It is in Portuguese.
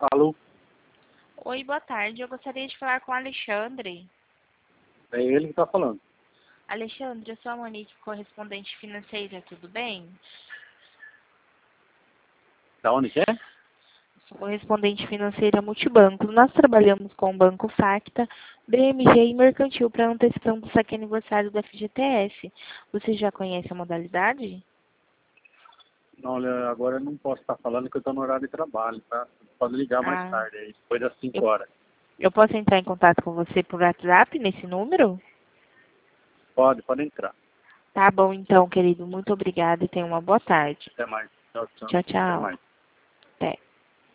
Alô? Oi, boa tarde. Eu gostaria de falar com o Alexandre. É ele que está falando. Alexandre, eu sou a Monique, correspondente financeira, tudo bem? Da onde que é? Sou correspondente financeira multibanco. Nós trabalhamos com o Banco Facta, BMG e Mercantil para antecipação do saque aniversário do FGTS. Você já conhece a modalidade? Não, olha, agora eu não posso estar falando que eu estou no horário de trabalho, tá? Pode ligar mais Ah, tarde, aí, depois das 5 eu, horas. eu posso entrar em contato com você por WhatsApp nesse número? Pode entrar. Tá bom então, querido. Muito obrigada e tenha uma boa tarde. Até mais. Tchau, tchau. Tchau, Até tchau. mais.